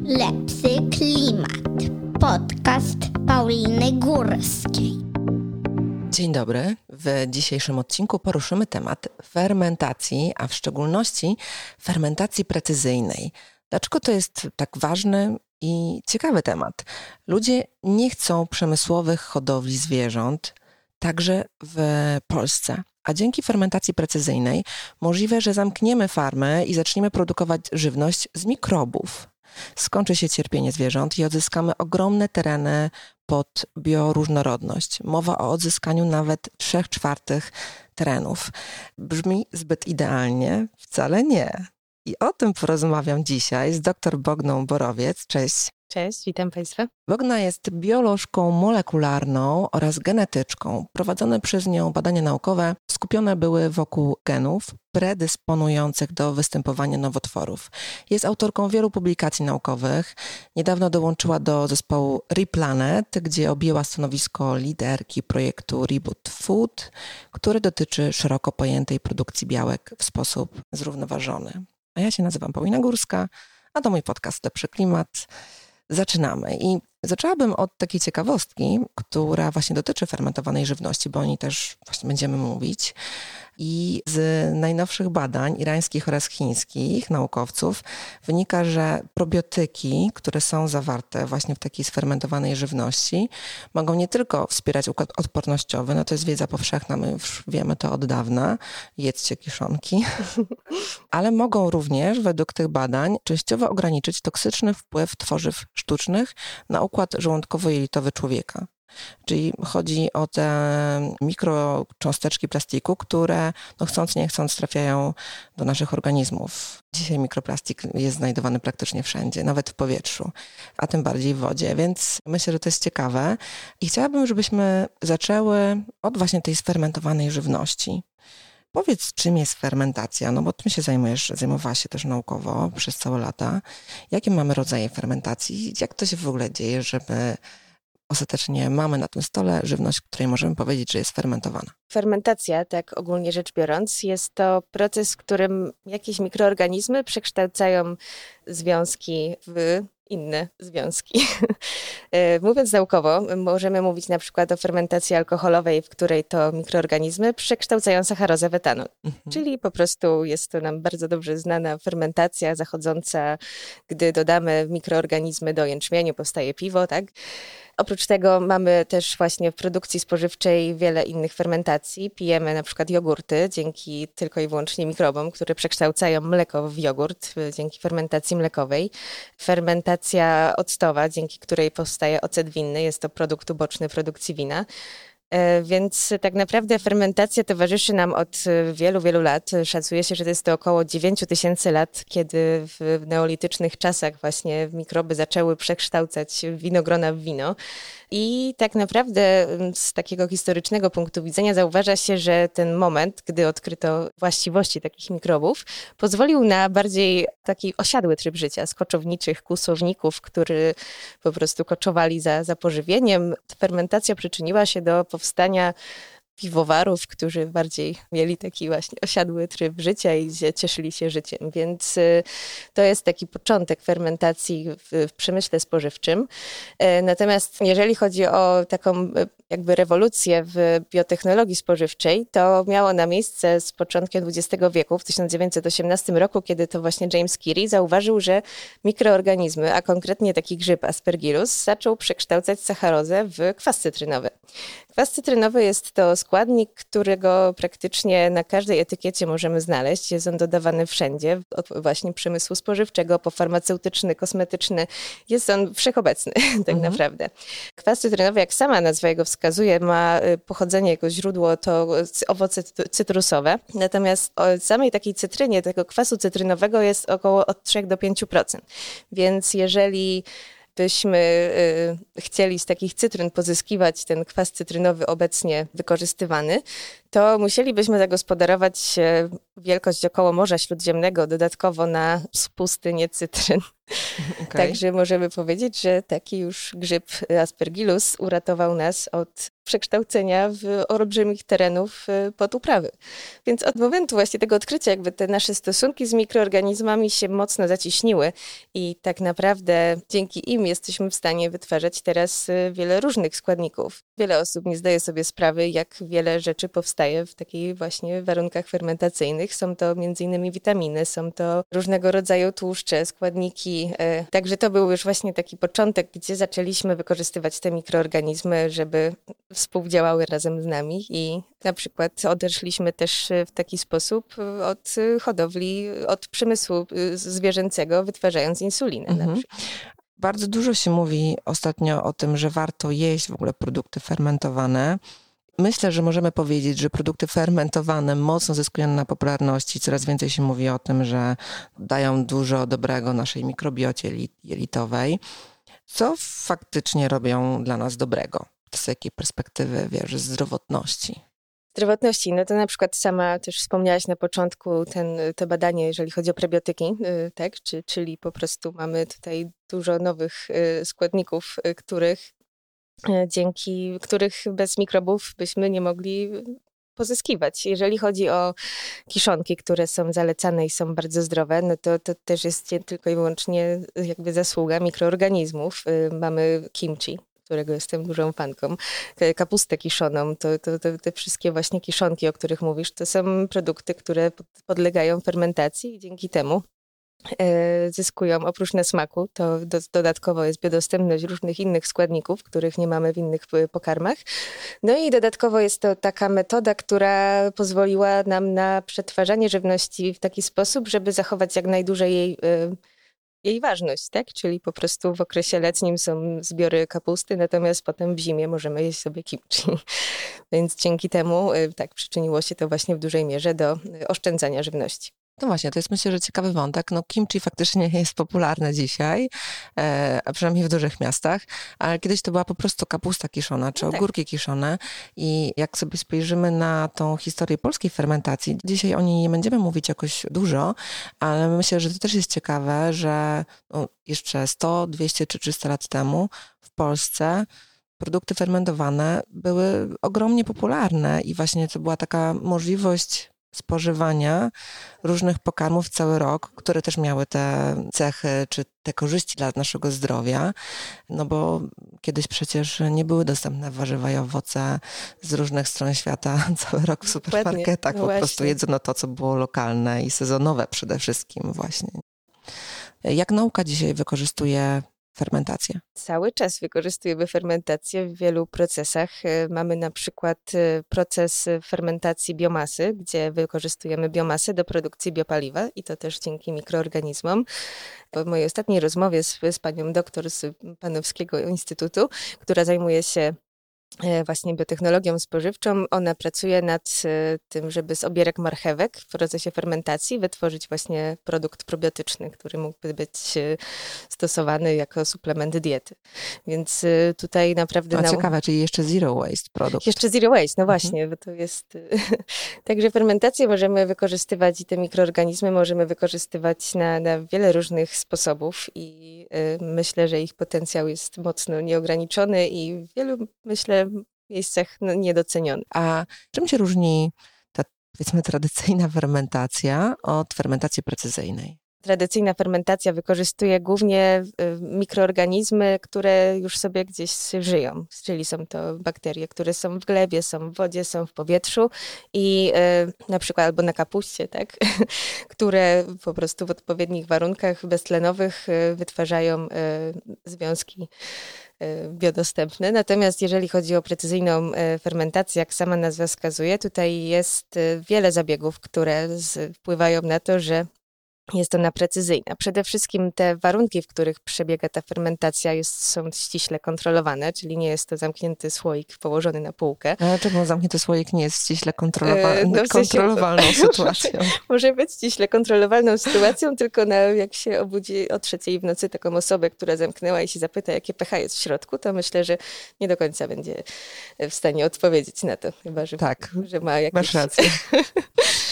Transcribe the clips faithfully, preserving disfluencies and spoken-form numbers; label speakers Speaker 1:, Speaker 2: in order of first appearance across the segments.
Speaker 1: Lepszy klimat. Podcast Pauliny Górskiej.
Speaker 2: Dzień dobry. W dzisiejszym odcinku poruszymy temat fermentacji, a w szczególności fermentacji precyzyjnej. Dlaczego to jest tak ważny i ciekawy temat? Ludzie nie chcą przemysłowych hodowli zwierząt, także w Polsce. A dzięki fermentacji precyzyjnej możliwe, że zamkniemy farmy i zaczniemy produkować żywność z mikrobów. Skończy się cierpienie zwierząt i odzyskamy ogromne tereny pod bioróżnorodność. Mowa o odzyskaniu nawet trzech czwartych terenów. Brzmi zbyt idealnie? Wcale nie. I o tym porozmawiam dzisiaj z dr Bogną Borowiec. Cześć.
Speaker 3: Cześć, witam Państwa.
Speaker 2: Bogna jest biolożką molekularną oraz genetyczką. Prowadzone przez nią badania naukowe skupione były wokół genów predysponujących do występowania nowotworów. Jest autorką wielu publikacji naukowych. Niedawno dołączyła do zespołu Replanet, gdzie objęła stanowisko liderki projektu Reboot Food, który dotyczy szeroko pojętej produkcji białek w sposób zrównoważony. A ja się nazywam Paulina Górska, a to mój podcast Lepszy klimat. Zaczynamy. I zaczęłabym od takiej ciekawostki, która właśnie dotyczy fermentowanej żywności, bo o niej też właśnie będziemy mówić. I z najnowszych badań irańskich oraz chińskich naukowców wynika, że probiotyki, które są zawarte właśnie w takiej sfermentowanej żywności, mogą nie tylko wspierać układ odpornościowy, no to jest wiedza powszechna, my już wiemy to od dawna, jedzcie kiszonki, ale mogą również według tych badań częściowo ograniczyć toksyczny wpływ tworzyw sztucznych na układ żołądkowo-jelitowy człowieka. Czyli chodzi o te mikrocząsteczki plastiku, które no chcąc nie chcąc trafiają do naszych organizmów. Dzisiaj mikroplastik jest znajdowany praktycznie wszędzie, nawet w powietrzu, a tym bardziej w wodzie, więc myślę, że to jest ciekawe. I chciałabym, żebyśmy zaczęły od właśnie tej sfermentowanej żywności. Powiedz, czym jest fermentacja, no bo tym się zajmujesz, zajmowałaś się też naukowo przez całe lata. Jakie mamy rodzaje fermentacji? Jak to się w ogóle dzieje, żeby ostatecznie mamy na tym stole żywność, której możemy powiedzieć, że jest fermentowana?
Speaker 3: Fermentacja, tak ogólnie rzecz biorąc, jest to proces, w którym jakieś mikroorganizmy przekształcają związki w inne związki. Mówiąc naukowo, możemy mówić na przykład o fermentacji alkoholowej, w której to mikroorganizmy przekształcają sacharozę w etanol. Mhm. Czyli po prostu jest to nam bardzo dobrze znana fermentacja zachodząca, gdy dodamy mikroorganizmy do jęczmieniu, powstaje piwo, tak? Oprócz tego mamy też właśnie w produkcji spożywczej wiele innych fermentacji. Pijemy na przykład jogurty dzięki tylko i wyłącznie mikrobom, które przekształcają mleko w jogurt dzięki fermentacji mlekowej. Fermentacja octowa, dzięki której powstaje ocet winny, jest to produkt uboczny produkcji wina. Więc tak naprawdę fermentacja towarzyszy nam od wielu, wielu lat. Szacuje się, że to jest to około dziewięć tysięcy lat, kiedy w neolitycznych czasach właśnie mikroby zaczęły przekształcać winogrona w wino. I tak naprawdę z takiego historycznego punktu widzenia zauważa się, że ten moment, gdy odkryto właściwości takich mikrobów, pozwolił na bardziej taki osiadły tryb życia z koczowniczych kłusowników, którzy po prostu koczowali za, za pożywieniem. Fermentacja przyczyniła się do powstania piwowarów, którzy bardziej mieli taki właśnie osiadły tryb życia i cieszyli się życiem. Więc to jest taki początek fermentacji w, w przemyśle spożywczym. Natomiast jeżeli chodzi o taką jakby rewolucję w biotechnologii spożywczej, to miało na miejsce z początkiem dwudziestego wieku, w tysiąc dziewięćset osiemnastym roku, kiedy to właśnie James Curie zauważył, że mikroorganizmy, a konkretnie taki grzyb Aspergillus, zaczął przekształcać sacharozę w kwas cytrynowy. Kwas cytrynowy jest to składnik, którego praktycznie na każdej etykiecie możemy znaleźć. Jest on dodawany wszędzie, od właśnie przemysłu spożywczego po farmaceutyczny, kosmetyczny. Jest on wszechobecny tak mhm. naprawdę. Kwas cytrynowy, jak sama nazwa jego wskazuje, ma pochodzenie, jako źródło to owoce cytrusowe. Natomiast o samej takiej cytrynie, tego kwasu cytrynowego jest około od trzech do pięciu procent. Więc jeżeli byśmy y, chcieli z takich cytryn pozyskiwać ten kwas cytrynowy obecnie wykorzystywany, to musielibyśmy zagospodarować wielkość około Morza Śródziemnego dodatkowo na pustynię cytryn. Okay. Także możemy powiedzieć, że taki już grzyb Aspergillus uratował nas od przekształcenia w olbrzymich terenów pod uprawy. Więc od momentu właśnie tego odkrycia jakby te nasze stosunki z mikroorganizmami się mocno zacieśniły i tak naprawdę dzięki im jesteśmy w stanie wytwarzać teraz wiele różnych składników. Wiele osób nie zdaje sobie sprawy, jak wiele rzeczy powstaje w takich właśnie warunkach fermentacyjnych. Są to między innymi witaminy, są to różnego rodzaju tłuszcze, składniki. Także to był już właśnie taki początek, gdzie zaczęliśmy wykorzystywać te mikroorganizmy, żeby współdziałały razem z nami i na przykład odeszliśmy też w taki sposób od hodowli, od przemysłu zwierzęcego, wytwarzając insulinę mhm. na przykład.
Speaker 2: Bardzo dużo się mówi ostatnio o tym, że warto jeść w ogóle produkty fermentowane. Myślę, że możemy powiedzieć, że produkty fermentowane mocno zyskują na popularności. Coraz więcej się mówi o tym, że dają dużo dobrego naszej mikrobiocie jelitowej. Co faktycznie robią dla nas dobrego? Z jakiej perspektywy, wiesz, zdrowotności?
Speaker 3: Zdrowotności, no to na przykład sama też wspomniałaś na początku ten, to badanie, jeżeli chodzi o prebiotyki, tak? Czy, czyli po prostu mamy tutaj dużo nowych składników, których dzięki których bez mikrobów byśmy nie mogli pozyskiwać. Jeżeli chodzi o kiszonki, które są zalecane i są bardzo zdrowe, no to, to też jest tylko i wyłącznie jakby zasługa mikroorganizmów. Mamy kimchi, którego jestem dużą fanką, kapustę kiszoną, to, to, to te wszystkie właśnie kiszonki, o których mówisz, to są produkty, które podlegają fermentacji i dzięki temu zyskują oprócz na smaku, to do, dodatkowo jest biodostępność różnych innych składników, których nie mamy w innych pokarmach. No i dodatkowo jest to taka metoda, która pozwoliła nam na przetwarzanie żywności w taki sposób, żeby zachować jak najdłużej jej, jej ważność, tak? Czyli po prostu w okresie letnim są zbiory kapusty, natomiast potem w zimie możemy jeść sobie kimchi. Więc dzięki temu tak przyczyniło się to właśnie w dużej mierze do oszczędzania żywności.
Speaker 2: No właśnie, to jest myślę, że ciekawy wątek. No kimchi faktycznie jest popularne dzisiaj, e, a przynajmniej w dużych miastach, ale kiedyś to była po prostu kapusta kiszona, czy ogórki tak. kiszone i jak sobie spojrzymy na tą historię polskiej fermentacji, dzisiaj o niej nie będziemy mówić jakoś dużo, ale myślę, że to też jest ciekawe, że no, jeszcze sto, dwieście czy trzysta lat temu w Polsce produkty fermentowane były ogromnie popularne i właśnie to była taka możliwość spożywania różnych pokarmów cały rok, które też miały te cechy czy te korzyści dla naszego zdrowia, no bo kiedyś przecież nie były dostępne warzywa i owoce z różnych stron świata cały rok w supermarketach, no po właśnie. prostu jedzono to, co było lokalne i sezonowe przede wszystkim właśnie. Jak nauka dzisiaj wykorzystuje fermentację?
Speaker 3: Cały czas wykorzystujemy fermentację w wielu procesach. Mamy na przykład proces fermentacji biomasy, gdzie wykorzystujemy biomasę do produkcji biopaliwa i to też dzięki mikroorganizmom. Po mojej ostatniej rozmowie z, z panią doktor z Panowskiego Instytutu, która zajmuje się właśnie biotechnologią spożywczą. Ona pracuje nad tym, żeby z obierek marchewek w procesie fermentacji wytworzyć właśnie produkt probiotyczny, który mógłby być stosowany jako suplement diety. Więc tutaj naprawdę...
Speaker 2: A nau- ciekawe, czyli jeszcze zero waste produkt.
Speaker 3: Jeszcze zero waste, no właśnie, mhm. bo to jest... Także fermentację możemy wykorzystywać i te mikroorganizmy możemy wykorzystywać na, na wiele różnych sposobów i myślę, że ich potencjał jest mocno nieograniczony i w wielu, myślę, miejscach no, niedoceniony.
Speaker 2: A czym się różni ta, powiedzmy, tradycyjna fermentacja od fermentacji precyzyjnej?
Speaker 3: Tradycyjna fermentacja wykorzystuje głównie mikroorganizmy, które już sobie gdzieś żyją, czyli są to bakterie, które są w glebie, są w wodzie, są w powietrzu i na przykład albo na kapuście, tak, które po prostu w odpowiednich warunkach beztlenowych wytwarzają związki biodostępne. Natomiast jeżeli chodzi o precyzyjną fermentację, jak sama nazwa wskazuje, tutaj jest wiele zabiegów, które wpływają na to, że jest ona precyzyjna. Przede wszystkim te warunki, w których przebiega ta fermentacja jest, są ściśle kontrolowane, czyli nie jest to zamknięty słoik położony na półkę.
Speaker 2: Ale czemu zamknięty słoik nie jest ściśle kontrolowa- no, w sensie, kontrolowalną sytuacją?
Speaker 3: Może być ściśle kontrolowalną sytuacją, tylko na, jak się obudzi o trzeciej w nocy taką osobę, która zamknęła i się zapyta, jakie pH jest w środku, to myślę, że nie do końca będzie w stanie odpowiedzieć na to, chyba że,
Speaker 2: tak,
Speaker 3: że ma jakieś...
Speaker 2: masz rację.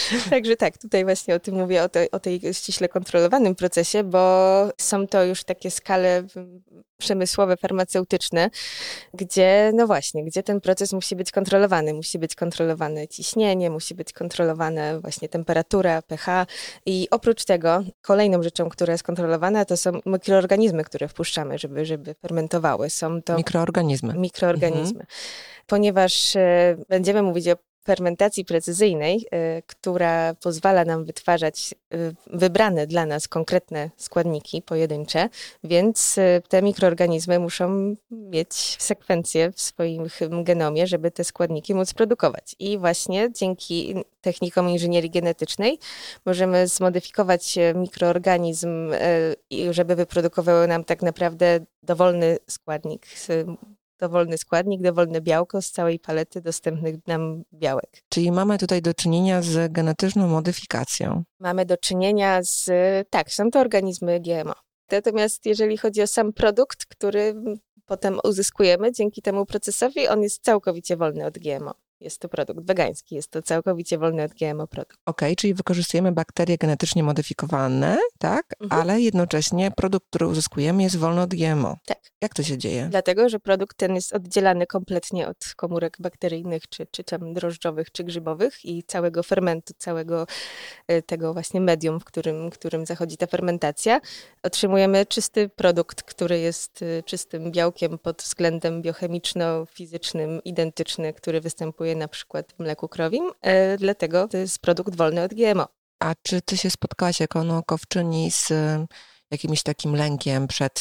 Speaker 3: Także tak, tutaj właśnie o tym mówię, o, te, o tej ściśle kontrolowanym procesie, bo są to już takie skale przemysłowe, farmaceutyczne, gdzie, no właśnie, gdzie ten proces musi być kontrolowany. Musi być kontrolowane ciśnienie, musi być kontrolowana właśnie temperatura, pH i oprócz tego kolejną rzeczą, która jest kontrolowana, to są mikroorganizmy, które wpuszczamy, żeby, żeby fermentowały. Są to
Speaker 2: mikroorganizmy.
Speaker 3: mikroorganizmy. Mhm. Ponieważ e, będziemy mówić o fermentacji precyzyjnej, y, która pozwala nam wytwarzać y, wybrane dla nas konkretne składniki pojedyncze, więc y, te mikroorganizmy muszą mieć sekwencję w swoim genomie, żeby te składniki móc produkować. I właśnie dzięki technikom inżynierii genetycznej możemy zmodyfikować mikroorganizm, y, żeby wyprodukowały nam tak naprawdę dowolny składnik, dowolny składnik, dowolne białko z całej palety dostępnych nam białek.
Speaker 2: Czyli mamy tutaj do czynienia z genetyczną modyfikacją.
Speaker 3: Mamy do czynienia z, tak, są to organizmy G M O. Natomiast jeżeli chodzi o sam produkt, który potem uzyskujemy dzięki temu procesowi, on jest całkowicie wolny od G M O. Jest to produkt wegański, jest to całkowicie wolny od G M O produkt.
Speaker 2: Okej, okay, czyli wykorzystujemy bakterie genetycznie modyfikowane, tak? Mhm. Ale jednocześnie produkt, który uzyskujemy, jest wolny od G M O.
Speaker 3: Tak.
Speaker 2: Jak to się dzieje?
Speaker 3: Dlatego, że produkt ten jest oddzielany kompletnie od komórek bakteryjnych, czy, czy tam drożdżowych, czy grzybowych i całego fermentu, całego tego właśnie medium, w którym, w którym zachodzi ta fermentacja. Otrzymujemy czysty produkt, który jest czystym białkiem pod względem biochemiczno-fizycznym, identyczny, który występuje na przykład w mleku krowim, e, dlatego to jest produkt wolny od G M O.
Speaker 2: A czy ty się spotkałaś jako naukowczyni z y, jakimś takim lękiem przed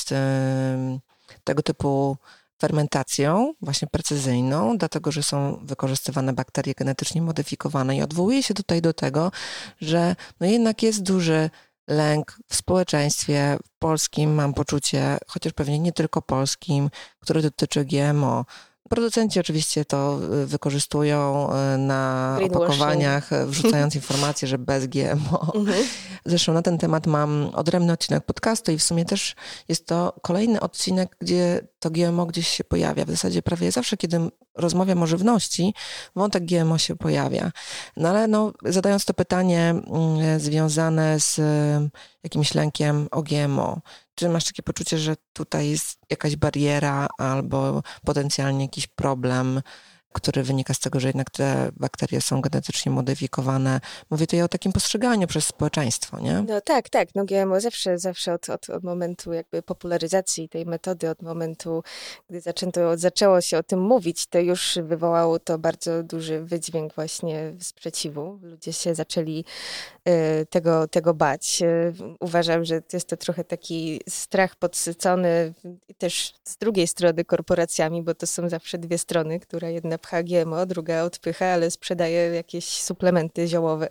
Speaker 2: y, tego typu fermentacją, właśnie precyzyjną, dlatego że są wykorzystywane bakterie genetycznie modyfikowane i odwołuję się tutaj do tego, że no jednak jest duży lęk w społeczeństwie polskim, mam poczucie, chociaż pewnie nie tylko polskim, który dotyczy G M O. Producenci oczywiście to wykorzystują na opakowaniach, wrzucając informację, że bez G M O. Mhm. Zresztą na ten temat mam odrębny odcinek podcastu i w sumie też jest to kolejny odcinek, gdzie to G M O gdzieś się pojawia. W zasadzie prawie zawsze, kiedy rozmawiam o żywności, wątek G M O się pojawia. No ale no, zadając to pytanie związane z jakimś lękiem o G M O, czy masz takie poczucie, że tutaj jest jakaś bariera albo potencjalnie jakiś problem, który wynika z tego, że jednak te bakterie są genetycznie modyfikowane? Mówię tutaj o takim postrzeganiu przez społeczeństwo, nie?
Speaker 3: No tak, tak. No G M O zawsze, zawsze od, od, od momentu jakby popularyzacji tej metody, od momentu, gdy zaczęto, zaczęło się o tym mówić, to już wywołało to bardzo duży wydźwięk właśnie sprzeciwu. Ludzie się zaczęli y, tego, tego bać. Y, uważam, że jest to trochę taki strach podsycony też z drugiej strony korporacjami, bo to są zawsze dwie strony, która jedna pcha G M O, druga odpycha, ale sprzedaje jakieś suplementy ziołowe.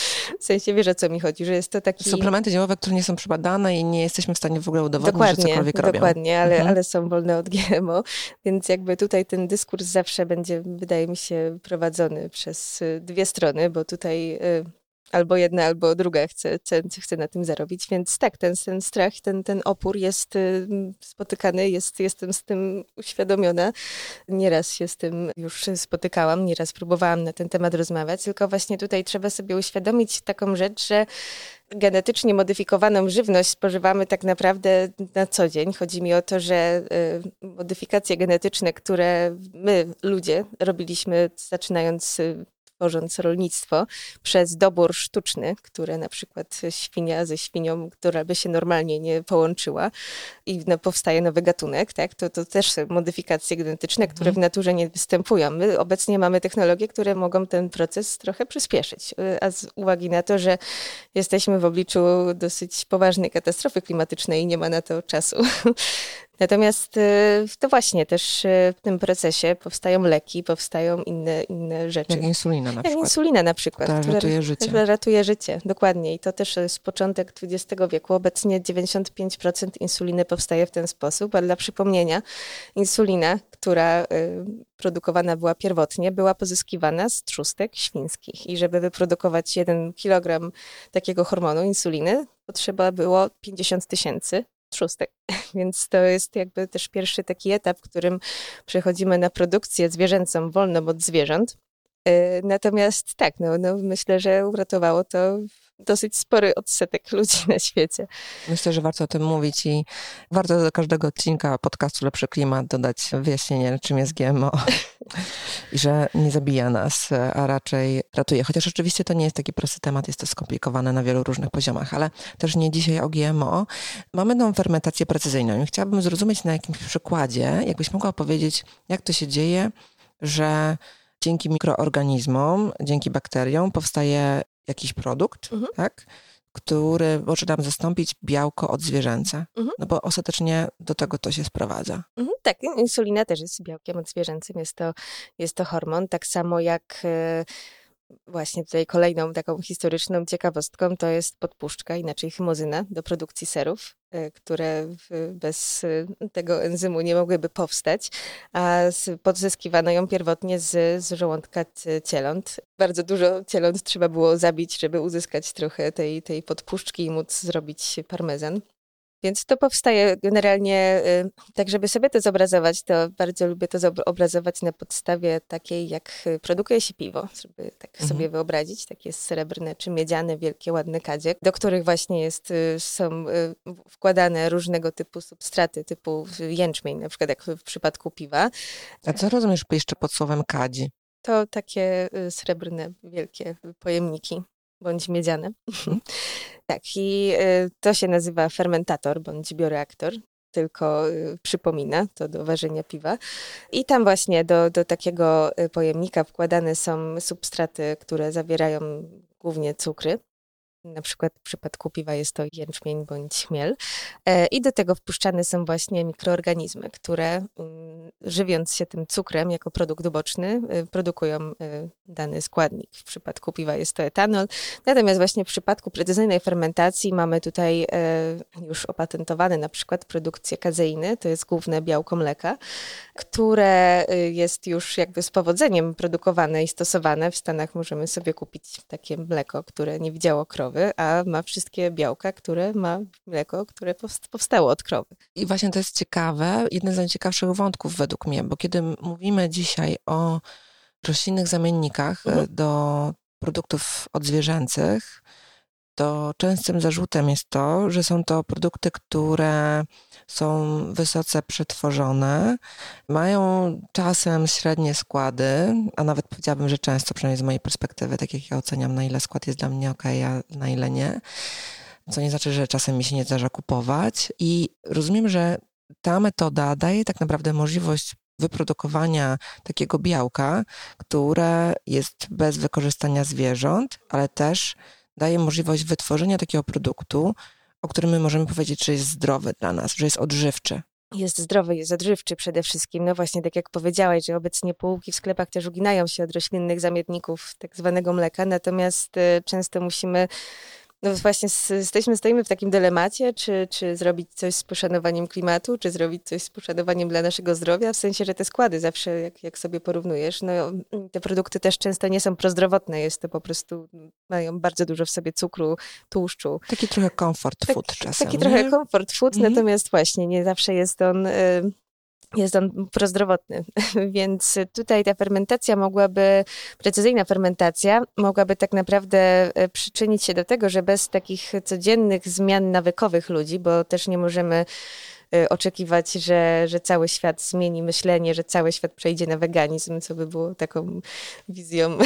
Speaker 3: W sensie wiesz, o co mi chodzi, że jest to taki...
Speaker 2: Suplementy ziołowe, które nie są przebadane i nie jesteśmy w stanie w ogóle udowodnić,
Speaker 3: dokładnie,
Speaker 2: że cokolwiek robią.
Speaker 3: Dokładnie, ale,
Speaker 2: mhm.
Speaker 3: ale są wolne od G M O, więc jakby tutaj ten dyskurs zawsze będzie, wydaje mi się, prowadzony przez dwie strony, bo tutaj... Y- albo jedna, albo druga chce, chce, chce na tym zarobić, więc tak, ten, ten strach, ten, ten opór jest y, spotykany, jest, jestem z tym uświadomiona. Nieraz się z tym już spotykałam, nieraz próbowałam na ten temat rozmawiać, tylko właśnie tutaj trzeba sobie uświadomić taką rzecz, że genetycznie modyfikowaną żywność spożywamy tak naprawdę na co dzień. Chodzi mi o to, że y, modyfikacje genetyczne, które my, ludzie, robiliśmy zaczynając y, tworząc rolnictwo, przez dobór sztuczny, które na przykład świnia ze świnią, która by się normalnie nie połączyła i no, powstaje nowy gatunek, tak? to, to też modyfikacje genetyczne, które w naturze nie występują. My obecnie mamy technologie, które mogą ten proces trochę przyspieszyć, a z uwagi na to, że jesteśmy w obliczu dosyć poważnej katastrofy klimatycznej i nie ma na to czasu. Natomiast to właśnie też w tym procesie powstają leki, powstają inne, inne rzeczy.
Speaker 2: Jak insulina na
Speaker 3: Jak
Speaker 2: przykład.
Speaker 3: insulina na przykład.
Speaker 2: Która
Speaker 3: która
Speaker 2: ratuje życie.
Speaker 3: Która ratuje życie, dokładnie. I to też jest początek dwudziestego wieku. Obecnie dziewięćdziesiąt pięć procent insuliny powstaje w ten sposób, a dla przypomnienia insulina, która y, produkowana była pierwotnie, była pozyskiwana z trzustek świńskich. I żeby wyprodukować jeden kilogram takiego hormonu, insuliny, potrzeba było pięćdziesiąt tysięcy trzustek. Więc to jest jakby też pierwszy taki etap, w którym przechodzimy na produkcję zwierzęcą wolną od zwierząt. Natomiast tak, no, no myślę, że uratowało to dosyć spory odsetek ludzi na świecie.
Speaker 2: Myślę, że warto o tym mówić i warto do każdego odcinka podcastu Lepszy Klimat dodać wyjaśnienie, czym jest G M O i że nie zabija nas, a raczej ratuje. Chociaż oczywiście to nie jest taki prosty temat, jest to skomplikowane na wielu różnych poziomach, ale też nie dzisiaj o G M O. Mamy tą fermentację precyzyjną i chciałabym zrozumieć na jakimś przykładzie, jakbyś mogła powiedzieć, jak to się dzieje, że dzięki mikroorganizmom, dzięki bakteriom powstaje jakiś produkt, mhm. tak, który może nam zastąpić białko odzwierzęce. Mhm. No bo ostatecznie do tego to się sprowadza.
Speaker 3: Mhm, tak, insulina też jest białkiem odzwierzęcym, jest to, jest to hormon, tak samo jak e, właśnie tutaj kolejną taką historyczną ciekawostką to jest podpuszczka, inaczej chymozyna do produkcji serów, e, które w, bez e, tego enzymu nie mogłyby powstać, a z, pozyskiwano ją pierwotnie z, z żołądka cieląt. Bardzo dużo cieląt trzeba było zabić, żeby uzyskać trochę tej, tej podpuszczki i móc zrobić parmezan. Więc to powstaje generalnie, tak żeby sobie to zobrazować, to bardzo lubię to zobrazować na podstawie takiej, jak produkuje się piwo, żeby tak mhm. sobie wyobrazić, takie srebrne czy miedziane, wielkie, ładne kadzie, do których właśnie jest, są wkładane różnego typu substraty, typu jęczmień, na przykład jak w przypadku piwa.
Speaker 2: A co rozumiesz jeszcze pod słowem kadzi?
Speaker 3: To takie srebrne, wielkie pojemniki. Bądź miedziane. Mhm. Tak, i y, to się nazywa fermentator bądź bioreaktor, tylko y, przypomina to do ważenia piwa. I tam właśnie do, do takiego pojemnika wkładane są substraty, które zawierają głównie cukry. Na przykład w przypadku piwa jest to jęczmień bądź chmiel. E, I do tego wpuszczane są właśnie mikroorganizmy, które y, żywiąc się tym cukrem jako produkt uboczny, y, produkują y, dany składnik. W przypadku piwa jest to etanol. Natomiast właśnie w przypadku precyzyjnej fermentacji mamy tutaj y, już opatentowane na przykład produkcję kazeiny, to jest główne białko mleka, które y, jest już jakby z powodzeniem produkowane i stosowane. W Stanach możemy sobie kupić takie mleko, które nie widziało krowy, a ma wszystkie białka, które ma mleko, które powstało od krowy.
Speaker 2: I właśnie to jest ciekawe, jeden z najciekawszych wątków według mnie, bo kiedy mówimy dzisiaj o roślinnych zamiennikach mhm. do produktów odzwierzęcych, to częstym zarzutem jest to, że są to produkty, które są wysoce przetworzone, mają czasem średnie składy, a nawet powiedziałabym, że często, przynajmniej z mojej perspektywy, tak jak ja oceniam, na ile skład jest dla mnie okej, a na ile nie. Co nie znaczy, że czasem mi się nie zdarza kupować. I rozumiem, że ta metoda daje tak naprawdę możliwość wyprodukowania takiego białka, które jest bez wykorzystania zwierząt, ale też daje możliwość wytworzenia takiego produktu, o którym my możemy powiedzieć, że jest zdrowy dla nas, że jest odżywczy.
Speaker 3: Jest zdrowy, jest odżywczy przede wszystkim. No właśnie, tak jak powiedziałaś, że obecnie półki w sklepach też uginają się od roślinnych zamienników tak zwanego mleka, natomiast y, często musimy No właśnie jesteśmy, stoimy w takim dylemacie, czy, czy zrobić coś z poszanowaniem klimatu, czy zrobić coś z poszanowaniem dla naszego zdrowia, w sensie, że te składy zawsze, jak, jak sobie porównujesz, no te produkty też często nie są prozdrowotne, jest to po prostu, mają bardzo dużo w sobie cukru, tłuszczu.
Speaker 2: Taki trochę comfort food
Speaker 3: tak,
Speaker 2: czasem.
Speaker 3: Taki
Speaker 2: nie?
Speaker 3: trochę comfort food,
Speaker 2: mhm.
Speaker 3: natomiast właśnie nie zawsze jest on... Y- Jest on prozdrowotny, więc tutaj ta fermentacja mogłaby, precyzyjna fermentacja mogłaby tak naprawdę przyczynić się do tego, że bez takich codziennych zmian nawykowych ludzi, bo też nie możemy oczekiwać, że, że cały świat zmieni myślenie, że cały świat przejdzie na weganizm, co by było taką wizją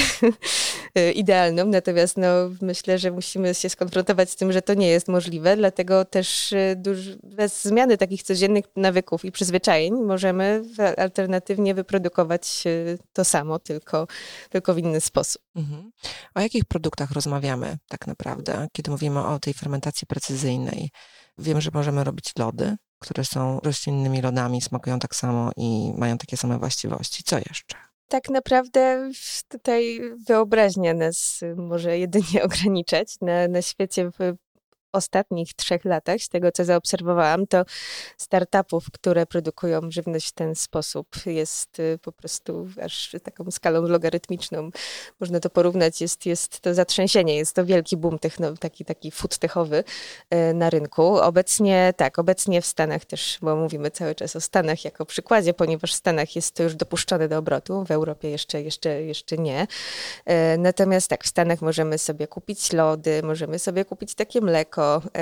Speaker 3: idealną. Natomiast no, myślę, że musimy się skonfrontować z tym, że to nie jest możliwe, dlatego też duż, bez zmiany takich codziennych nawyków i przyzwyczajeń możemy alternatywnie wyprodukować to samo, tylko, tylko w inny sposób.
Speaker 2: Mhm. O jakich produktach rozmawiamy tak naprawdę, kiedy mówimy o tej fermentacji precyzyjnej? Wiem, że możemy robić lody, które są roślinnymi lodami, smakują tak samo i mają takie same właściwości. Co jeszcze?
Speaker 3: Tak naprawdę tutaj wyobraźnia nas może jedynie ograniczać. Na, na świecie ostatnich trzech latach, z tego co zaobserwowałam, to startupów, które produkują żywność w ten sposób jest po prostu aż taką skalą logarytmiczną. Można to porównać, jest, jest to zatrzęsienie, jest to wielki boom techno, taki, taki food techowy na rynku. Obecnie, tak, obecnie w Stanach też, bo mówimy cały czas o Stanach jako przykładzie, ponieważ w Stanach jest to już dopuszczone do obrotu, w Europie jeszcze, jeszcze, jeszcze nie. Natomiast tak, w Stanach możemy sobie kupić lody, możemy sobie kupić takie mleko.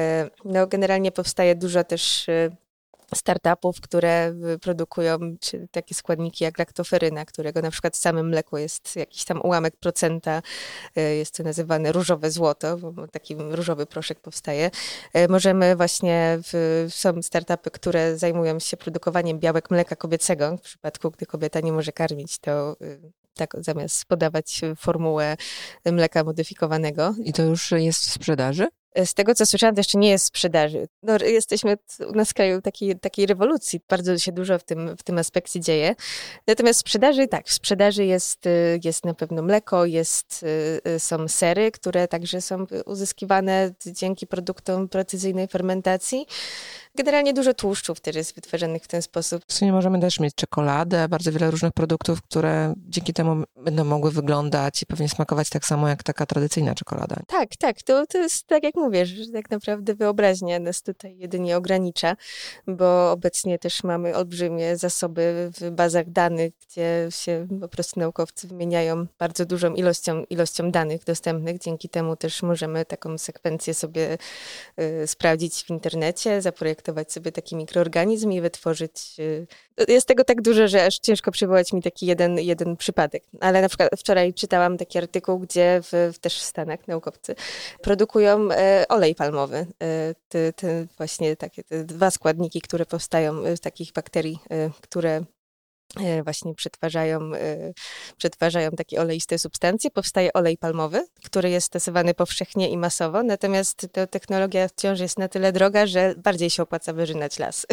Speaker 3: No, generalnie powstaje dużo też startupów, które produkują czy takie składniki jak laktoferyna, którego na przykład w samym mleku jest jakiś tam ułamek procenta, jest to nazywane różowe złoto, bo taki różowy proszek powstaje. Możemy właśnie, w, są startupy, które zajmują się produkowaniem białek mleka kobiecego. W przypadku, gdy kobieta nie może karmić, to tak zamiast podawać formułę mleka modyfikowanego.
Speaker 2: I to już jest w sprzedaży?
Speaker 3: Z tego, co słyszałam, to jeszcze nie jest w sprzedaży. No, jesteśmy u nas w kraju takiej, takiej rewolucji. Bardzo się dużo w tym, w tym aspekcie dzieje. Natomiast w sprzedaży, tak, w sprzedaży jest, jest na pewno mleko, jest, są sery, które także są uzyskiwane dzięki produktom precyzyjnej fermentacji. Generalnie dużo tłuszczów też jest wytwarzanych w ten sposób.
Speaker 2: W sumie możemy też mieć czekoladę, bardzo wiele różnych produktów, które dzięki temu będą mogły wyglądać i pewnie smakować tak samo jak taka tradycyjna czekolada.
Speaker 3: Tak, tak. To, to jest tak jak mówisz, że tak naprawdę wyobraźnia nas tutaj jedynie ogranicza, bo obecnie też mamy olbrzymie zasoby w bazach danych, gdzie się po prostu naukowcy wymieniają bardzo dużą ilością, ilością danych dostępnych. Dzięki temu też możemy taką sekwencję sobie y, sprawdzić w internecie, zaprojektować sobie taki mikroorganizm i wytworzyć. Jest tego tak dużo, że aż ciężko przywołać mi taki jeden, jeden przypadek. Ale na przykład wczoraj czytałam taki artykuł, gdzie w, też w Stanach naukowcy produkują e, olej palmowy. E, te, te właśnie takie te dwa składniki, które powstają z takich bakterii, e, które właśnie przetwarzają, przetwarzają takie oleiste substancje. Powstaje olej palmowy, który jest stosowany powszechnie i masowo, natomiast ta technologia wciąż jest na tyle droga, że bardziej się opłaca wyrzynać lasy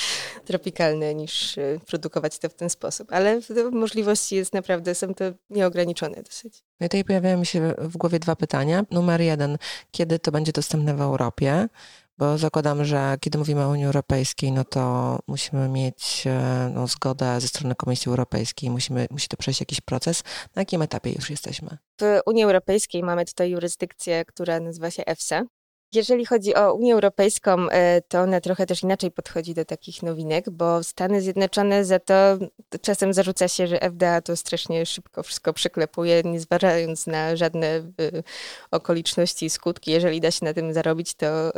Speaker 3: tropikalne niż produkować to w ten sposób. Ale możliwości jest naprawdę, są to nieograniczone dosyć.
Speaker 2: No i tutaj pojawiają mi się w głowie dwa pytania. Numer jeden, kiedy to będzie dostępne w Europie? Bo zakładam, że kiedy mówimy o Unii Europejskiej, no to musimy mieć no, zgodę ze strony Komisji Europejskiej, musimy, musi to przejść jakiś proces. Na jakim etapie już jesteśmy?
Speaker 3: W Unii Europejskiej mamy tutaj jurysdykcję, która nazywa się EFSA. Jeżeli chodzi o Unię Europejską, to ona trochę też inaczej podchodzi do takich nowinek, bo Stany Zjednoczone za to czasem zarzuca się, że F D A to strasznie szybko wszystko przyklepuje, nie zważając na żadne okoliczności i skutki. Jeżeli da się na tym zarobić, to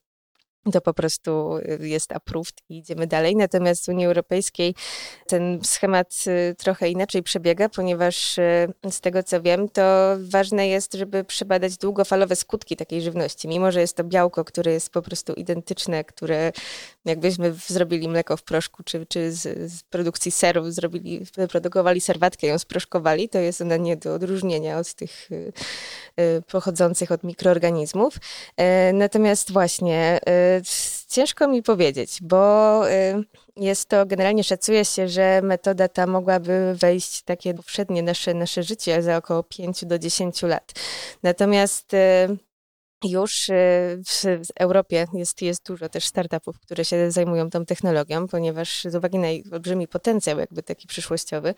Speaker 3: to po prostu jest approved i idziemy dalej. Natomiast w Unii Europejskiej ten schemat trochę inaczej przebiega, ponieważ z tego co wiem, to ważne jest, żeby przebadać długofalowe skutki takiej żywności. Mimo że jest to białko, które jest po prostu identyczne, które jakbyśmy zrobili mleko w proszku, czy, czy z, z produkcji serów zrobili, wyprodukowali serwatkę, ją sproszkowali, to jest ona nie do odróżnienia od tych y, y, pochodzących od mikroorganizmów. Y, natomiast właśnie y, ciężko mi powiedzieć, bo jest to, generalnie szacuje się, że metoda ta mogłaby wejść w takie powszednie nasze, nasze życie za około pięć do dziesięciu lat. Natomiast już w Europie jest, jest dużo też startupów, które się zajmują tą technologią, ponieważ z uwagi na jej olbrzymi potencjał jakby taki przyszłościowy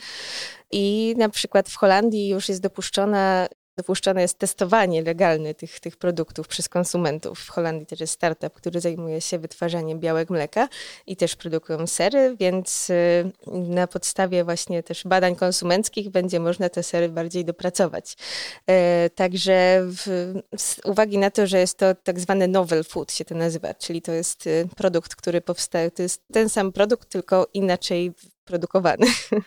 Speaker 3: i na przykład w Holandii już jest dopuszczona Dopuszczone jest testowanie legalne tych, tych produktów przez konsumentów. W Holandii też jest startup, który zajmuje się wytwarzaniem białek mleka i też produkują sery, więc na podstawie właśnie też badań konsumenckich będzie można te sery bardziej dopracować. Także w, z uwagi na to, że jest to tak zwany novel food się to nazywa, czyli to jest produkt, który powstaje, to jest ten sam produkt, tylko inaczej produkowany.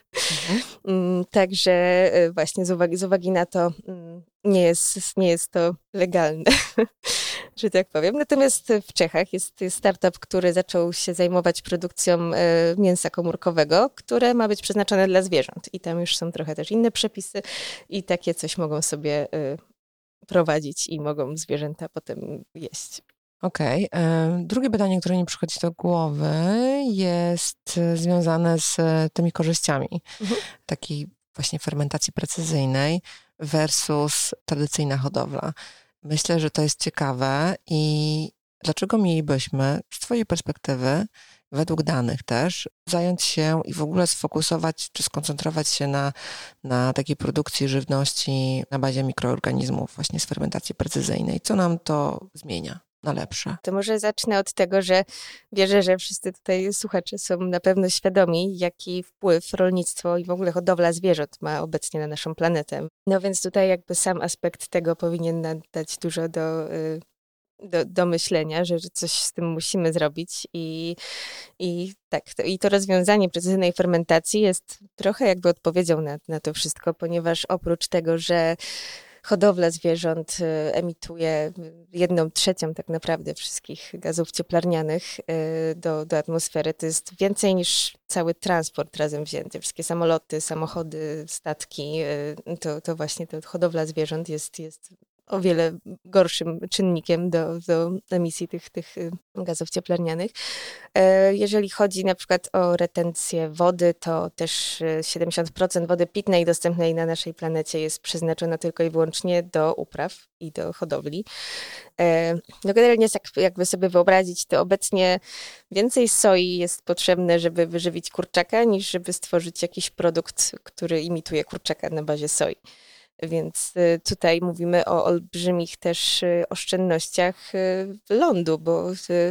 Speaker 3: Mhm. Także właśnie z uwagi, z uwagi na to nie jest, nie jest to legalne, że tak powiem. Natomiast w Czechach jest, jest startup, który zaczął się zajmować produkcją mięsa komórkowego, które ma być przeznaczone dla zwierząt. I tam już są trochę też inne przepisy i takie coś mogą sobie prowadzić i mogą zwierzęta potem jeść.
Speaker 2: Okej. Okay. Drugie pytanie, które mi przychodzi do głowy, jest związane z tymi korzyściami mhm. takiej właśnie fermentacji precyzyjnej versus tradycyjna hodowla. Myślę, że to jest ciekawe i dlaczego mielibyśmy z twojej perspektywy, według danych też, zająć się i w ogóle sfokusować czy skoncentrować się na, na takiej produkcji żywności na bazie mikroorganizmów, właśnie z fermentacji precyzyjnej. Co nam to zmienia na lepsze?
Speaker 3: To może zacznę od tego, że wierzę, że wszyscy tutaj słuchacze są na pewno świadomi, jaki wpływ rolnictwo i w ogóle hodowla zwierząt ma obecnie na naszą planetę. No więc tutaj jakby sam aspekt tego powinien nam dać dużo do, do, do myślenia, że, że coś z tym musimy zrobić i, i tak, to, i to rozwiązanie precyzyjnej fermentacji jest trochę jakby odpowiedzią na, na to wszystko, ponieważ oprócz tego, że hodowla zwierząt emituje jedną trzecią tak naprawdę wszystkich gazów cieplarnianych do, do atmosfery. To jest więcej niż cały transport razem wzięty. Wszystkie samoloty, samochody, statki, to, to właśnie to hodowla zwierząt jest, jest o wiele gorszym czynnikiem do, do emisji tych, tych gazów cieplarnianych. Jeżeli chodzi na przykład o retencję wody, to też siedemdziesiąt procent wody pitnej dostępnej na naszej planecie jest przeznaczona tylko i wyłącznie do upraw i do hodowli. No generalnie jak, jakby sobie wyobrazić, to obecnie więcej soi jest potrzebne, żeby wyżywić kurczaka, niż żeby stworzyć jakiś produkt, który imituje kurczaka na bazie soi. Więc tutaj mówimy o olbrzymich też oszczędnościach lądu, bo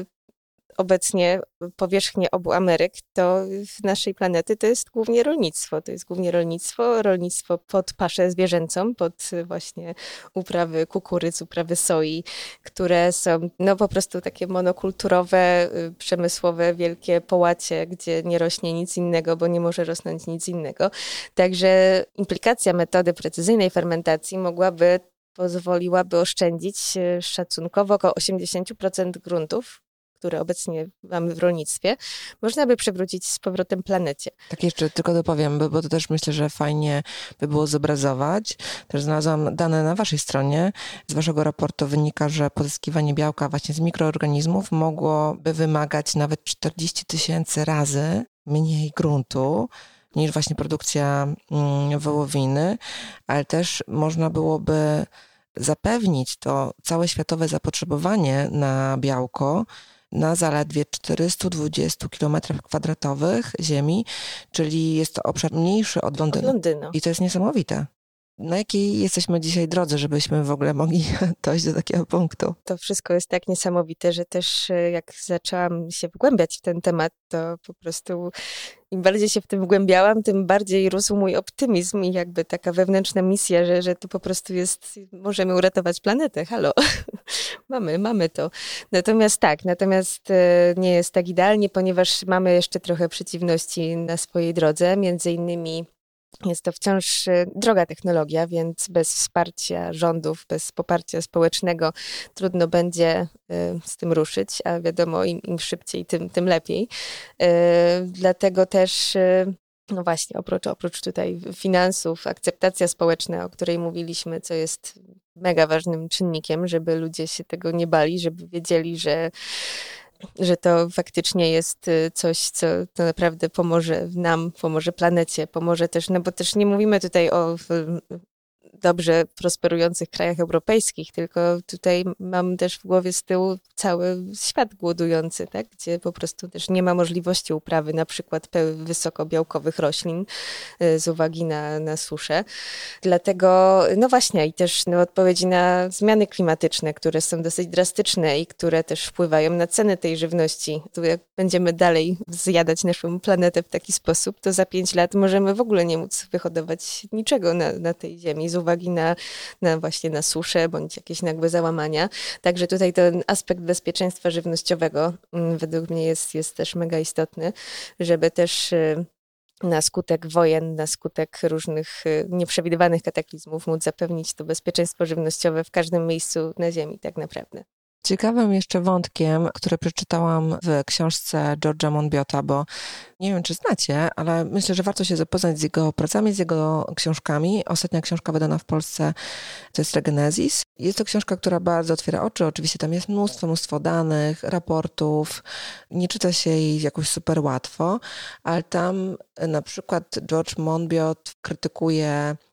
Speaker 3: obecnie powierzchnię obu Ameryk to w naszej planety to jest głównie rolnictwo. To jest głównie rolnictwo, rolnictwo pod paszę zwierzęcą, pod właśnie uprawy kukurydz, uprawy soi, które są no po prostu takie monokulturowe, przemysłowe, wielkie połacie, gdzie nie rośnie nic innego, bo nie może rosnąć nic innego. Także implikacja metody precyzyjnej fermentacji mogłaby, pozwoliłaby oszczędzić szacunkowo około osiemdziesiąt procent gruntów, które obecnie mamy w rolnictwie, można by przywrócić z powrotem planecie.
Speaker 2: Tak jeszcze tylko dopowiem, bo, bo to też myślę, że fajnie by było zobrazować. Też znalazłam dane na waszej stronie. Z waszego raportu wynika, że pozyskiwanie białka właśnie z mikroorganizmów mogłoby wymagać nawet czterdzieści tysięcy razy mniej gruntu niż właśnie produkcja wołowiny, ale też można byłoby zapewnić to całe światowe zapotrzebowanie na białko na zaledwie czterysta dwadzieścia kilometrów kwadratowych ziemi, czyli jest to obszar mniejszy od Londynu.
Speaker 3: Od Londynu.
Speaker 2: I to jest niesamowite. Na jakiej jesteśmy dzisiaj drodze, żebyśmy w ogóle mogli dojść do takiego punktu?
Speaker 3: To wszystko jest tak niesamowite, że też jak zaczęłam się wgłębiać w ten temat, to po prostu im bardziej się w tym wgłębiałam, tym bardziej rósł mój optymizm i jakby taka wewnętrzna misja, że, że to po prostu jest, możemy uratować planetę, halo, mamy, mamy to. Natomiast tak, natomiast nie jest tak idealnie, ponieważ mamy jeszcze trochę przeciwności na swojej drodze, między innymi jest to wciąż droga technologia, więc bez wsparcia rządów, bez poparcia społecznego trudno będzie z tym ruszyć, a wiadomo, im, im szybciej, tym, tym lepiej. Dlatego też, no właśnie, oprócz, oprócz tutaj finansów, akceptacja społeczna, o której mówiliśmy, co jest mega ważnym czynnikiem, żeby ludzie się tego nie bali, żeby wiedzieli, że że to faktycznie jest coś, co to naprawdę pomoże nam, pomoże planecie, pomoże też, no bo też nie mówimy tutaj o dobrze prosperujących krajach europejskich, tylko tutaj mam też w głowie z tyłu cały świat głodujący, tak? Gdzie po prostu też nie ma możliwości uprawy na przykład wysokobiałkowych roślin z uwagi na, na suszę. Dlatego, no właśnie, i też no, odpowiedzi na zmiany klimatyczne, które są dosyć drastyczne i które też wpływają na ceny tej żywności. Tu jak będziemy dalej zjadać naszą planetę w taki sposób, to za pięć lat możemy w ogóle nie móc wyhodować niczego na, na tej ziemi z uwagi na, na właśnie na suszę bądź jakieś nagłe załamania. Także tutaj ten aspekt bezpieczeństwa żywnościowego według mnie jest, jest też mega istotny, żeby też na skutek wojen, na skutek różnych nieprzewidywanych kataklizmów móc zapewnić to bezpieczeństwo żywnościowe w każdym miejscu na ziemi tak naprawdę.
Speaker 2: Ciekawym jeszcze wątkiem, który przeczytałam w książce George'a Monbiota, bo nie wiem, czy znacie, ale myślę, że warto się zapoznać z jego pracami, z jego książkami. Ostatnia książka wydana w Polsce to jest Regenesis. Jest to książka, która bardzo otwiera oczy. Oczywiście tam jest mnóstwo, mnóstwo danych, raportów. Nie czyta się jej jakoś super łatwo, ale tam na przykład George Monbiot krytykuje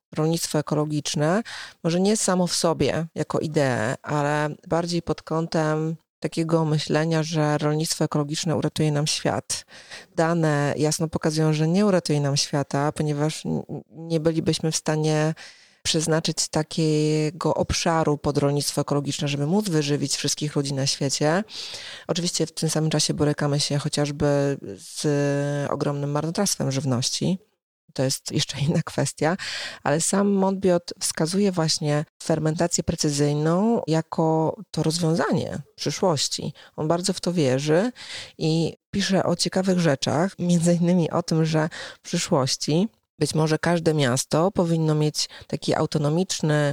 Speaker 2: rolnictwo ekologiczne, może nie samo w sobie jako ideę, ale bardziej pod kątem takiego myślenia, że rolnictwo ekologiczne uratuje nam świat. Dane jasno pokazują, że nie uratuje nam świata, ponieważ nie bylibyśmy w stanie przeznaczyć takiego obszaru pod rolnictwo ekologiczne, żeby móc wyżywić wszystkich ludzi na świecie. Oczywiście w tym samym czasie borykamy się chociażby z ogromnym marnotrawstwem żywności. To jest jeszcze inna kwestia, ale sam Monbiot wskazuje właśnie fermentację precyzyjną jako to rozwiązanie przyszłości. On bardzo w to wierzy i pisze o ciekawych rzeczach, między innymi o tym, że w przyszłości być może każde miasto powinno mieć taki autonomiczny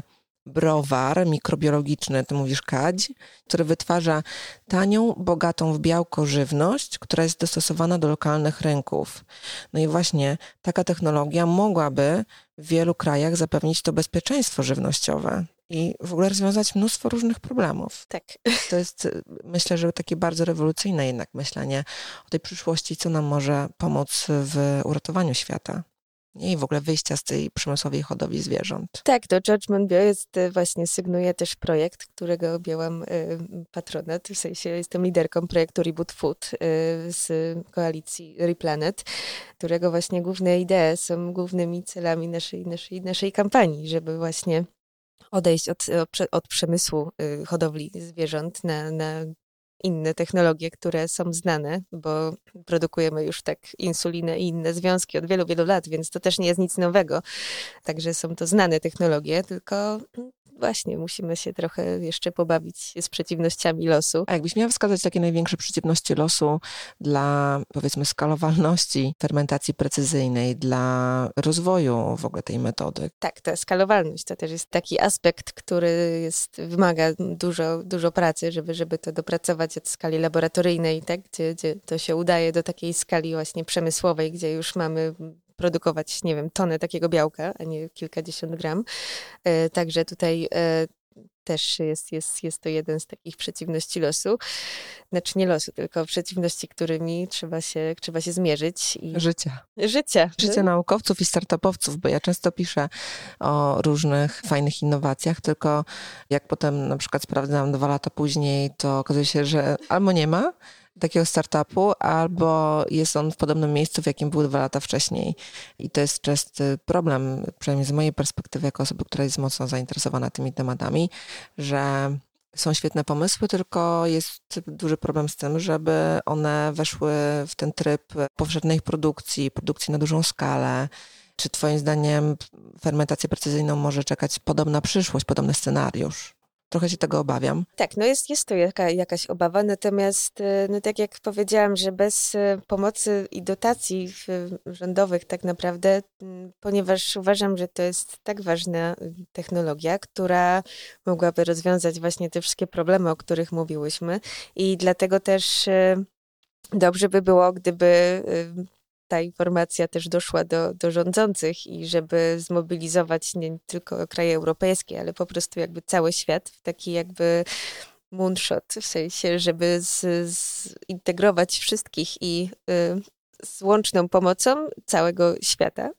Speaker 2: browar mikrobiologiczny, ty mówisz kadź, który wytwarza tanią, bogatą w białko żywność, która jest dostosowana do lokalnych rynków. No i właśnie taka technologia mogłaby w wielu krajach zapewnić to bezpieczeństwo żywnościowe i w ogóle rozwiązać mnóstwo różnych problemów.
Speaker 3: Tak.
Speaker 2: To jest, myślę, że takie bardzo rewolucyjne jednak myślenie o tej przyszłości, co nam może pomóc w uratowaniu świata. I w ogóle wyjścia z tej przemysłowej hodowli zwierząt.
Speaker 3: Tak, to George Monbiot jest właśnie, sygnuje też projekt, którego objęłam y, patronat, w sensie jestem liderką projektu Reboot Food y, z koalicji Replanet, którego właśnie główne idee są głównymi celami naszej, naszej, naszej kampanii, żeby właśnie odejść od, od przemysłu y, hodowli zwierząt na, na inne technologie, które są znane, bo produkujemy już tak insulinę i inne związki od wielu, wielu lat, więc to też nie jest nic nowego. Także są to znane technologie, tylko właśnie musimy się trochę jeszcze pobawić z przeciwnościami losu.
Speaker 2: A jakbyś miała wskazać takie największe przeciwności losu dla, powiedzmy, skalowalności fermentacji precyzyjnej, dla rozwoju w ogóle tej metody?
Speaker 3: Tak, ta skalowalność to też jest taki aspekt, który jest, wymaga dużo, dużo pracy, żeby, żeby to dopracować od skali laboratoryjnej, tak? gdzie, gdzie to się udaje do takiej skali właśnie przemysłowej, gdzie już mamy produkować, nie wiem, tonę takiego białka, a nie kilkadziesiąt gram. E, także tutaj e, też jest, jest, jest to jeden z takich przeciwności losu. Znaczy nie losu, tylko przeciwności, którymi trzeba się, trzeba się zmierzyć. I...
Speaker 2: Życia.
Speaker 3: Życia.
Speaker 2: Życie naukowców i startupowców, bo ja często piszę o różnych fajnych innowacjach, tylko jak potem na przykład sprawdzam dwa lata później, to okazuje się, że albo nie ma takiego startupu, albo jest on w podobnym miejscu, w jakim był dwa lata wcześniej. I to jest częsty problem, przynajmniej z mojej perspektywy, jako osoby, która jest mocno zainteresowana tymi tematami, że są świetne pomysły, tylko jest duży problem z tym, żeby one weszły w ten tryb powszechnej produkcji, produkcji na dużą skalę. Czy twoim zdaniem fermentację precyzyjną może czekać podobna przyszłość, podobny scenariusz? Trochę się tego obawiam.
Speaker 3: Tak, no jest, jest to jaka, jakaś obawa, natomiast no tak jak powiedziałam, że bez pomocy i dotacji rządowych tak naprawdę, ponieważ uważam, że to jest tak ważna technologia, która mogłaby rozwiązać właśnie te wszystkie problemy, o których mówiłyśmy i dlatego też dobrze by było, gdyby ta informacja też doszła do, do rządzących i żeby zmobilizować nie tylko kraje europejskie, ale po prostu jakby cały świat w taki jakby moonshot, w sensie, żeby z, zintegrować wszystkich i y, z łączną pomocą całego świata.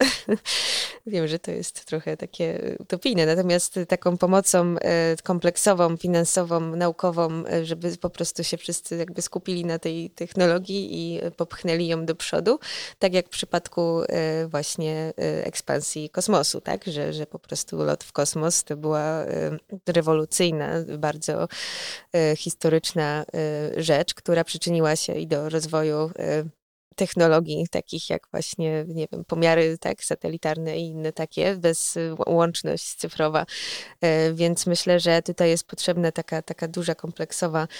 Speaker 3: Wiem, że to jest trochę takie utopijne, natomiast taką pomocą kompleksową, finansową, naukową, żeby po prostu się wszyscy jakby skupili na tej technologii i popchnęli ją do przodu, tak jak w przypadku właśnie ekspansji kosmosu, tak, że, że po prostu lot w kosmos to była rewolucyjna, bardzo historyczna rzecz, która przyczyniła się i do rozwoju technologii takich jak właśnie, nie wiem, pomiary tak, satelitarne i inne takie, bez łączność cyfrowa. Więc myślę, że tutaj jest potrzebna taka, taka duża, kompleksowa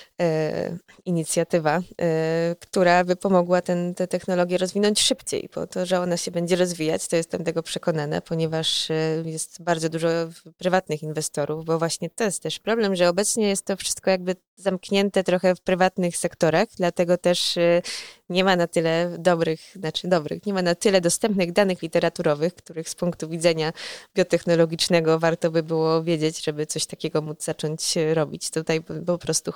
Speaker 3: e, inicjatywa, e, która by pomogła ten, tę technologię rozwinąć szybciej, bo to, że ona się będzie rozwijać, to jestem tego przekonana, ponieważ jest bardzo dużo prywatnych inwestorów, bo właśnie to jest też problem, że obecnie jest to wszystko jakby zamknięte trochę w prywatnych sektorach, dlatego też nie ma na tyle dobrych, znaczy dobrych, nie ma na tyle dostępnych danych literaturowych, których z punktu widzenia biotechnologicznego warto by było wiedzieć, żeby coś takiego móc zacząć robić. Tutaj po prostu chodzi o to,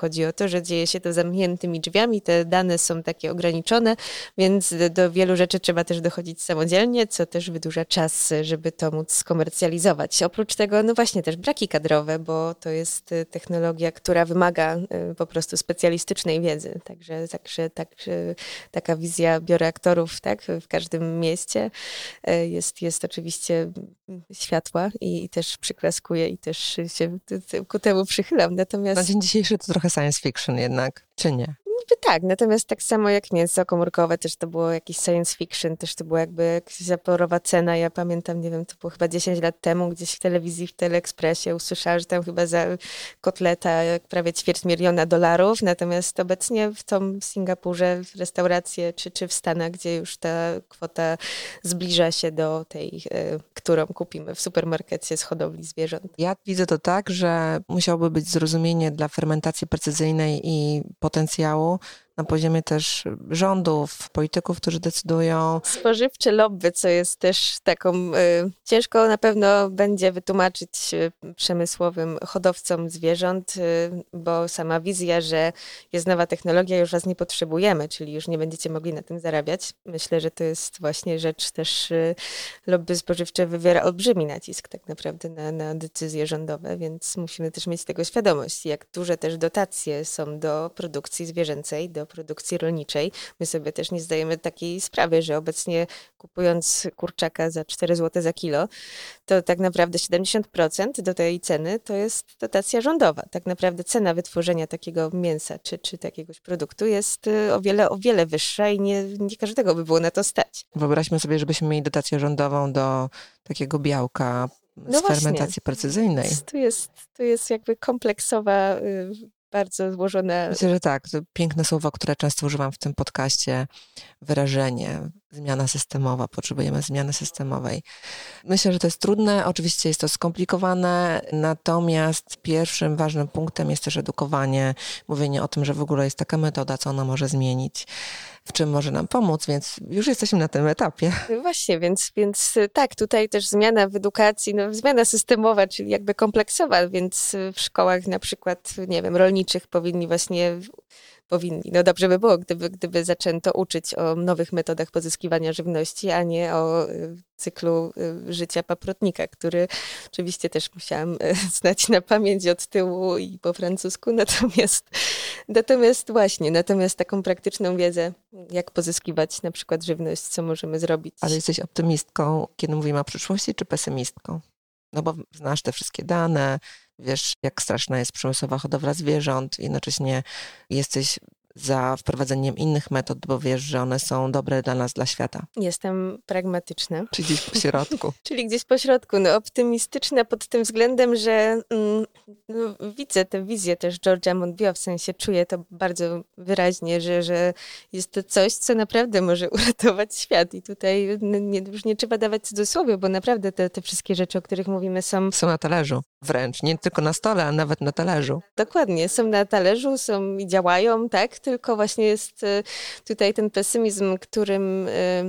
Speaker 3: że dzieje się to zamkniętymi drzwiami, te dane są takie ograniczone, więc do wielu rzeczy trzeba też dochodzić samodzielnie, co też wydłuża czas, żeby to móc skomercjalizować. Oprócz tego, no właśnie też braki kadrowe, bo to jest technologia, która wymaga po prostu specjalistycznej wiedzy. Także, także, także taka wizja bioreaktorów, tak, w każdym mieście jest, jest oczywiście światła i, i też przyklaskuje i też się ku temu przychylam. Natomiast...
Speaker 2: Na dzień dzisiejszy to trochę science fiction jednak, czy nie?
Speaker 3: Niby tak, natomiast tak samo jak mięso komórkowe, też to było jakiś science fiction, też to była jakby jakaś zaporowa cena. Ja pamiętam, nie wiem, to było chyba dziesięć lat temu, gdzieś w telewizji, w Teleekspresie usłyszałam, że tam chyba za kotleta prawie ćwierć miliona dolarów, natomiast obecnie w tą w Singapurze w restaurację, czy, czy w Stanach, gdzie już ta kwota zbliża się do tej, którą kupimy w supermarkecie z hodowli zwierząt.
Speaker 2: Ja widzę to tak, że musiałoby być zrozumienie dla fermentacji precyzyjnej i potencjału na poziomie też rządów, polityków, którzy decydują.
Speaker 3: Spożywcze lobby, co jest też taką, y, ciężko na pewno będzie wytłumaczyć y, przemysłowym hodowcom zwierząt, y, bo sama wizja, że jest nowa technologia, już was nie potrzebujemy, czyli już nie będziecie mogli na tym zarabiać. Myślę, że to jest właśnie rzecz też, y, lobby spożywcze wywiera olbrzymi nacisk tak naprawdę na, na decyzje rządowe, więc musimy też mieć tego świadomość, jak duże też dotacje są do produkcji zwierzęcej, do produkcji rolniczej. My sobie też nie zdajemy takiej sprawy, że obecnie kupując kurczaka za cztery złote za kilo, to tak naprawdę siedemdziesiąt procent do tej ceny to jest dotacja rządowa. Tak naprawdę cena wytworzenia takiego mięsa czy, czy jakiegoś produktu jest o wiele, o wiele wyższa i nie, nie każdego by było na to stać.
Speaker 2: Wyobraźmy sobie, żebyśmy mieli dotację rządową do takiego białka z
Speaker 3: no
Speaker 2: fermentacji precyzyjnej.
Speaker 3: Tu jest, tu jest jakby kompleksowa, bardzo złożona...
Speaker 2: Myślę, że tak. To piękne słowo, które często używam w tym podcaście, wyrażenie, zmiana systemowa, potrzebujemy zmiany systemowej. Myślę, że to jest trudne, oczywiście jest to skomplikowane, natomiast pierwszym ważnym punktem jest też edukowanie, mówienie o tym, że w ogóle jest taka metoda, co ona może zmienić, w czym może nam pomóc, więc już jesteśmy na tym etapie.
Speaker 3: No właśnie, więc, więc tak, tutaj też zmiana w edukacji, no zmiana systemowa, czyli jakby kompleksowa, więc w szkołach na przykład, nie wiem, rolniczych powinni właśnie powinni. No dobrze by było, gdyby, gdyby zaczęto uczyć o nowych metodach pozyskiwania żywności, a nie o cyklu życia paprotnika, który oczywiście też musiałam znać na pamięć od tyłu i po francusku, natomiast, natomiast właśnie, natomiast taką praktyczną wiedzę, jak pozyskiwać na przykład żywność, co możemy zrobić.
Speaker 2: Ale jesteś optymistką, kiedy mówimy o przyszłości, czy pesymistką? No bo znasz te wszystkie dane, wiesz, jak straszna jest przemysłowa hodowla zwierząt, jednocześnie jesteś za wprowadzeniem innych metod, bo wiesz, że one są dobre dla nas, dla świata.
Speaker 3: Jestem pragmatyczna.
Speaker 2: Czyli gdzieś po środku.
Speaker 3: Czyli gdzieś po środku. No, optymistyczna pod tym względem, że mm, no, widzę tę wizję też George'a Monbiot, w sensie czuję to bardzo wyraźnie, że, że jest to coś, co naprawdę może uratować świat. I tutaj nie, już nie trzeba dawać cudzysłowie, bo naprawdę te, te wszystkie rzeczy, o których mówimy, są...
Speaker 2: Są na talerzu. Wręcz. Nie tylko na stole, a nawet na talerzu.
Speaker 3: Dokładnie. Są na talerzu, są i działają, tak? Tylko właśnie jest tutaj ten pesymizm, którym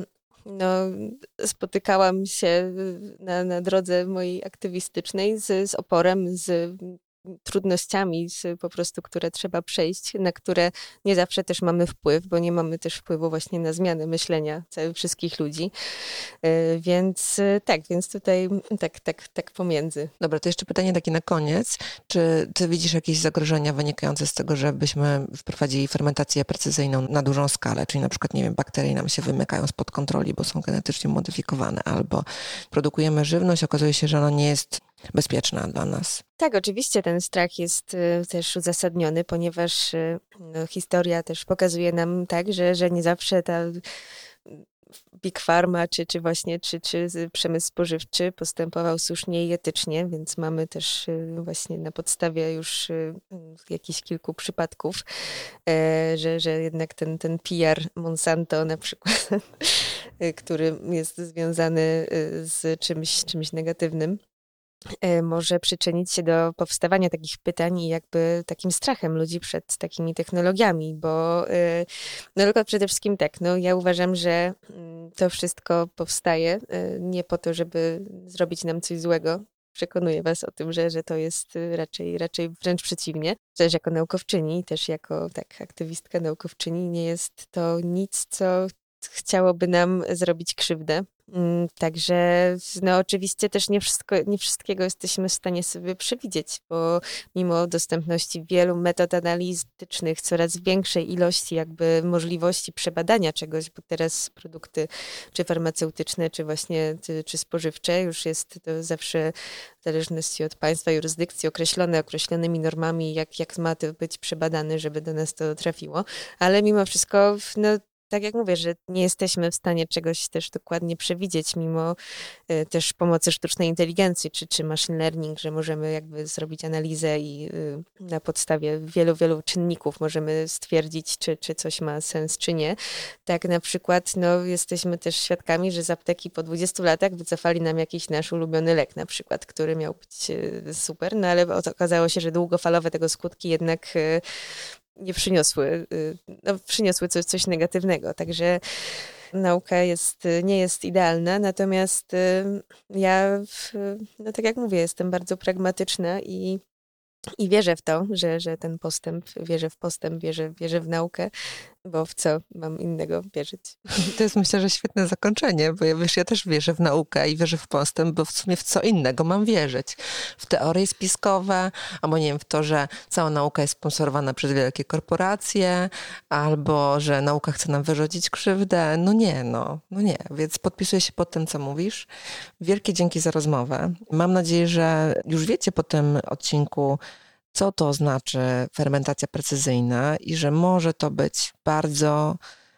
Speaker 3: no, spotykałam się na, na drodze mojej aktywistycznej z, z oporem, z trudnościami z, po prostu, które trzeba przejść, na które nie zawsze też mamy wpływ, bo nie mamy też wpływu właśnie na zmianę myślenia całych wszystkich ludzi. Więc tak, więc tutaj tak, tak, tak pomiędzy.
Speaker 2: Dobra, to jeszcze pytanie takie na koniec. Czy ty widzisz jakieś zagrożenia wynikające z tego, żebyśmy wprowadzili fermentację precyzyjną na dużą skalę? Czyli na przykład, nie wiem, bakterie nam się wymykają spod kontroli, bo są genetycznie modyfikowane, albo produkujemy żywność, okazuje się, że ona nie jest bezpieczna dla nas.
Speaker 3: Tak, oczywiście ten strach jest y, też uzasadniony, ponieważ y, no, historia też pokazuje nam tak, że, że nie zawsze ta Big Pharma, czy, czy właśnie czy, czy przemysł spożywczy postępował słusznie i etycznie, więc mamy też y, właśnie na podstawie już y, jakichś kilku przypadków, y, że, że jednak ten, ten P R Monsanto na przykład, y, który jest związany y, z czymś, czymś negatywnym, może przyczynić się do powstawania takich pytań i jakby takim strachem ludzi przed takimi technologiami, bo no tylko przede wszystkim tak, no ja uważam, że to wszystko powstaje nie po to, żeby zrobić nam coś złego, przekonuję was o tym, że, że to jest raczej, raczej wręcz przeciwnie. Też jako naukowczyni, też jako tak, aktywistka naukowczyni nie jest to nic, co chciałoby nam zrobić krzywdę. Także no oczywiście też nie, wszystko, nie wszystkiego jesteśmy w stanie sobie przewidzieć, bo mimo dostępności wielu metod analitycznych, coraz większej ilości jakby możliwości przebadania czegoś, bo teraz produkty czy farmaceutyczne, czy właśnie czy, czy spożywcze już jest to zawsze w zależności od państwa jurysdykcji określone określonymi normami, jak, jak ma to być przebadane, żeby do nas to trafiło, ale mimo wszystko no tak jak mówię, że nie jesteśmy w stanie czegoś też dokładnie przewidzieć, mimo y, też pomocy sztucznej inteligencji, czy, czy machine learning, że możemy jakby zrobić analizę i y, na podstawie wielu, wielu czynników możemy stwierdzić, czy, czy coś ma sens, czy nie. Tak na przykład no, jesteśmy też świadkami, że z apteki po dwudziestu latach wycofali nam jakiś nasz ulubiony lek na przykład, który miał być y, super, no ale okazało się, że długofalowe tego skutki jednak y, nie przyniosły, no, przyniosły coś, coś negatywnego. Także nauka jest, nie jest idealna, natomiast ja, no tak jak mówię, jestem bardzo pragmatyczna i, i wierzę w to, że, że ten postęp, wierzę w postęp, wierzę, wierzę w naukę, bo w co mam innego wierzyć?
Speaker 2: To jest myślę, że świetne zakończenie, bo ja, wiesz, ja też wierzę w naukę i wierzę w postęp, bo w sumie w co innego mam wierzyć? W teorie spiskowe, albo nie wiem, w to, że cała nauka jest sponsorowana przez wielkie korporacje, albo że nauka chce nam wyrządzić krzywdę. No nie, no, no nie. Więc podpisuję się pod tym, co mówisz. Wielkie dzięki za rozmowę. Mam nadzieję, że już wiecie po tym odcinku, co to znaczy fermentacja precyzyjna i że może to być bardzo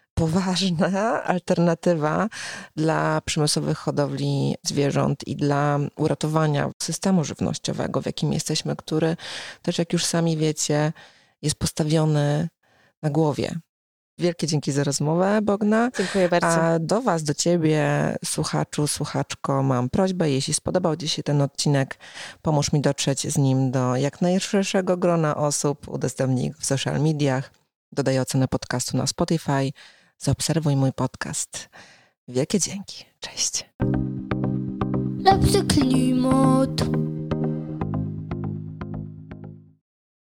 Speaker 2: poważna alternatywa dla przemysłowych hodowli zwierząt i dla uratowania systemu żywnościowego, w jakim jesteśmy, który też, jak już sami wiecie, jest postawiony na głowie. Wielkie dzięki za rozmowę, Bogna.
Speaker 3: Dziękuję bardzo.
Speaker 2: A do was, do ciebie, słuchaczu, słuchaczko, mam prośbę, jeśli spodobał ci się ten odcinek, pomóż mi dotrzeć z nim do jak najszerszego grona osób, udostępnij go w social mediach, dodaj ocenę podcastu na Spotify, zaobserwuj mój podcast. Wielkie dzięki. Cześć.
Speaker 1: Lepszy klimat.